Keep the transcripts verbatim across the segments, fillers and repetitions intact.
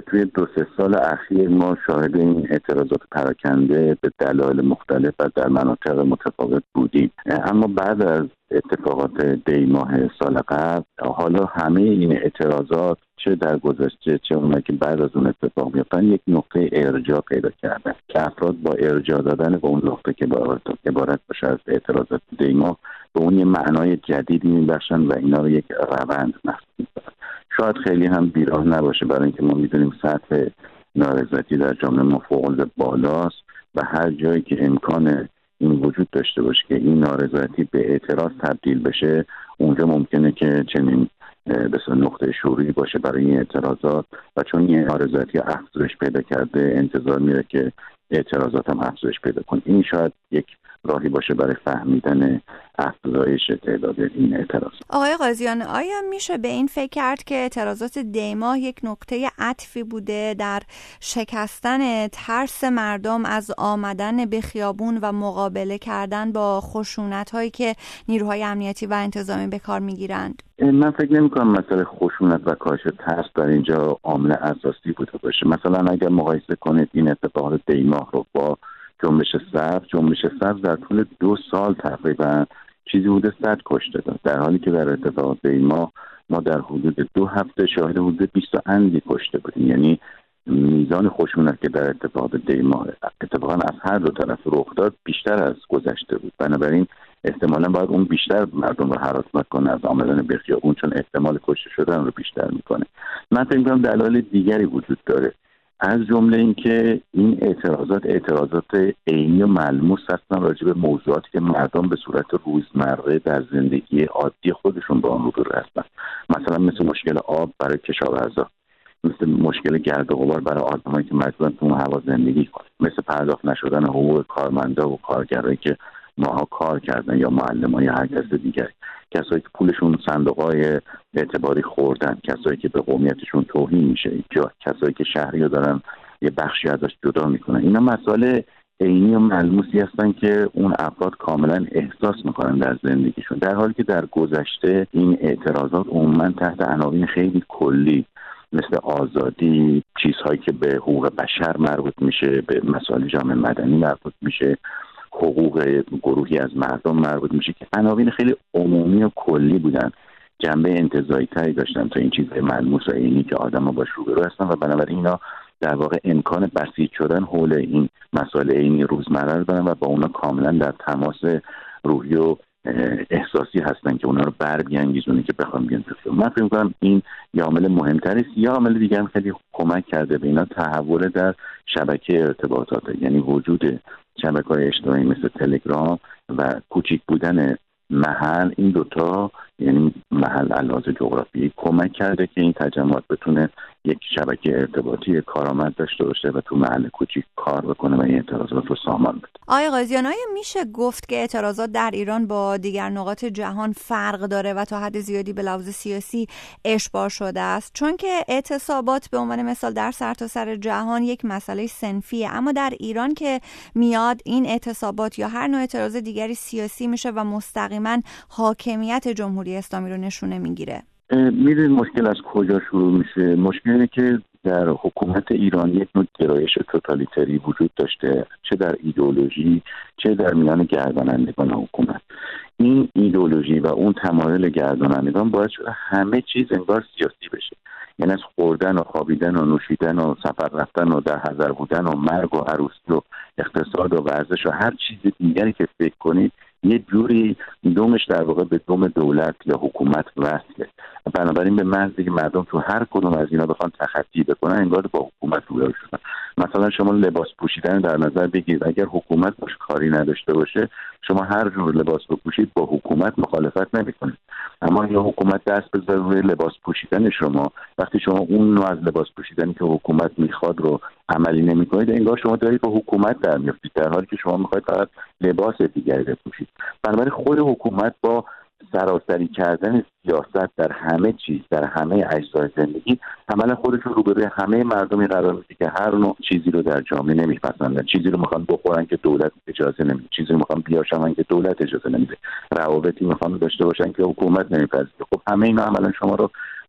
توی دو سه سال اخیر ما شاهد این اعتراضات پراکنده به دلایل مختلف و در مناطق متفاوت بودیم، اما بعد از اتفاقات دی ماه سال قبل حالا همه این اعتراضات چه در گذشته چه اونایی که بعد از اون اتفاق میفتن یک نقطه ارجاع پیدا کردن که افراد با ارجاع دادن به اون نقطه که عبارت باشه از اعتراضات دی ماه به اون یه معنای جدیدی میبخشن و اینا رو یک روند محسوب میکنن. شاید خیلی هم بیراه نباشه، برای اینکه ما میدونیم سطح نارضایتی در جامعه ما فوق‌العاده بالاست و هر جایی که امکان این وجود داشته باشه که این نارضایتی به اعتراض تبدیل بشه، اونجا ممکنه که چنین بسیار نقطه شروعی باشه برای این اعتراضات و چون این نارضایتی افزایش پیدا کرده انتظار میره که اعتراضات هم افزایش پیدا کنه. این شاید یک راهی باشه برای فهمیدن افزایش تعداد این اعتراضات. آقای قاضیان، آیا میشه به این فکر کرد که اعتراضات دی ماه یک نقطه عطفی بوده در شکستن ترس مردم از آمدن به خیابون و مقابله کردن با خشونت‌هایی که نیروهای امنیتی و انتظامی به کار میگیرند؟ من فکر نمی‌کنم مسئله خشونت و کاهش ترس در اینجا عامل اساسی بوده باشه. مثلا اگر مقایسه کنید این اتفاقات دی ماه رو با جنبش سبز، جنبش سبز در طول دو سال تقریبا چیزی بوده صد کشته داد، در حالی که در اتفاقات دی ماه ما در حدود دو هفته شاهد حدود بیست اندی کشته بودیم. یعنی میزان خشونت که در اتفاقات دی ماه اتفاقا از هر دو طرف رخ داد بیشتر از گذشته بود، بنابراین احتمالاً باید اون بیشتر مردم رو هراسان کنه از آمدن به خیابون، چون احتمال کشته شدن رو بیشتر میکنه. من فکر می‌کنم دلایل دیگری وجود داره، از جمله اینکه این اعتراضات اعتراضات عینی و ملموس هستن راجع به موضوعاتی که مردم به صورت روزمره در زندگی عادی خودشون با آن روبرو هستن، مثلا مثل مشکل آب برای کشاورزا، مثل مشکل گرد و غبار برای آدمایی که مجبورن تو هوا زندگی کنن، مثل پرداخت نشدن حقوق کارمندا و کارگرایی که ماها کار کردن یا معلمان یا هر کس دیگری، کسایی که پولشون صندوق‌های اعتباری خوردن، کسایی که به قومیتشون توهین میشه، یا کسایی که شهری رو دارن یه بخشی ازش جدا میکنن. اینا مسائل عینی و ملموسی هستن که اون افراد کاملا احساس میکنن در زندگیشون، در حالی که در گذشته این اعتراضات عموما تحت عناوین خیلی کلی مثل آزادی، چیزهایی که به حقوق بشر مربوط میشه، به مسائل جامعه مدنی مربوط میشه، حقوق گروهی از مردم مربوط میشه، که عناوین خیلی عمومی و کلی بودن، جنبه انتزاعی تری داشتن تا این چیزهای ملموس و عینی که آدم‌ها باش روبرو هستن و بنابراین اینا در واقع امکان بسیط شدن حول این مسائل عینی روزمره رو دارن و با اونا کاملا در تماس روحی و احساسی هستن که اونا رو بر بیانگیزونه که بخوام بیان تو. من فکر می‌کنم این یه عامل مهمتری است. یه عامل دیگه هم خیلی کمک کرده به اینا تحول در شبکه ارتباطات، یعنی وجود شبکه‌های اجتماعی مثل تلگرام و کوچیک بودن محل، این دوتا یعنی محل علاوه جغرافیایی کمک کرده که این تجمعات بتونه یک شبکه ارتباطی کارآمد داشته باشه و تو محل کوچیک کار بکنه و این اعتراضات رو سامان بده. آقای قاضیان، آیا میشه گفت که اعتراضات در ایران با دیگر نقاط جهان فرق داره و تا حد زیادی به لحاظ سیاسی اشباع شده است؟ چون که اعتصابات به عنوان مثال در سرتاسر جهان یک مسئله صنفیه، اما در ایران که میاد این اعتصابات یا هر نوع اعتراض دیگری سیاسی میشه و مستقیما حاکمیت جمهوری اسلامی رو نشونه میگیره. میدونید مشکل از کجا شروع میشه؟ مشکل اینه که در حکومت ایران یک نوع گرایش توتالیتری وجود داشته، چه در ایدئولوژی چه در میان گردانندگان حکومت. این ایدئولوژی و اون تمایل گردانندگان باعث شده همه چیز انگار سیاسی بشه، یعنی از خوردن و خوابیدن و نوشیدن و سفر رفتن و در حضر بودن و مرگ و عروسی و اقتصاد و ورزش و هر چیز دیگری که فکر کنید یه جوری دومش در واقع به دوم دولت یا حکومت وصله. بنابراین به محضی که مردم تو هر کدوم از اینا بخوان تخطی بکنن انگار با حکومت روبرو شدن. مثلا شما لباس پوشیدن در نظر بگیرید، اگر حکومت باش کاری نداشته باشه شما هر جور لباس بپوشید با حکومت مخالفت نمی‌کنید، اما یا حکومت دست بذاره روی لباس پوشیدن شما، وقتی شما اون نوع از لباس پوشیدنی که حکومت میخواد رو عملی نمی‌کنید انگار شما دارید با حکومت در میافتید، در حالی که شما میخواید فقط لباس دیگری بپوشید. بنابراین خود حکومت با سراسری کردن سیاست در همه چیز، در همه اجزای زندگی، عملا خودش رو روبروی همه مردمی قرار میده که هر نوع چیزی رو در جامعه نمیپسندن، چیزی رو میخوان بخورن که دولت اجازه نمیده، چیزی رو میخوان بیاشمن که دولت اجازه نمیده، روابطی میخوان داشته باشن که حکومت نمیپذیره. خب همه اینا عملا شما رو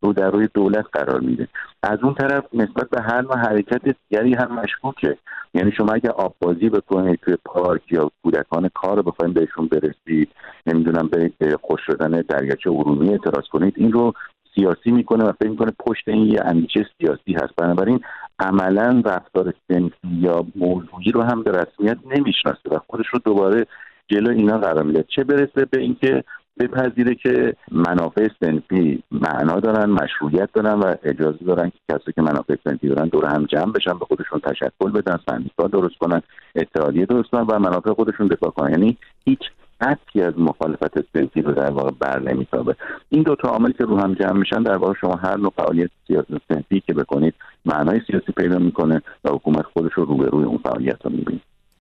رو در روی دولت قرار میده. از اون طرف نسبت به هر نوع حرکت دیگری هم مشکوکه. یعنی شما اگه آب بازی بکنید توی پارک یا کودکان کار رو بخواید بهشون برسید، نمیدونم برید به خوش شدن دریاچه ارومیه اعتراض کنید، این رو سیاسی میکنه و فکر میکنه پشت این یه اندیشه سیاسی هست. بنابراین عملا رفتار صنفی یا موضوعی رو هم به رسمیت نمیشناسه و خودش رو دوباره جلو اینا قرار میده. چه برسه به اینکه بپذیره که منافع صنفی معنا دارن، مشروعیت دارن و اجازه دارن که کسی که منافع صنفی دارن دور هم جمع بشن، به خودشون تشکل بدن، سندیکا درست کنن، اتحادیه درست کنن و منافع خودشون دفاع کنن. یعنی هیچ حتی از مخالفت صنفی رو در واقع بر نمیتابه. این دو تا عامل که رو هم جمع میشن، در واقع شما هر نوع فعالیت سیاسی صنفی که بکنید معنای سیاسی پیدا میکنه و حکومت خودش رو روبروی اون فعالیت رو میبینه.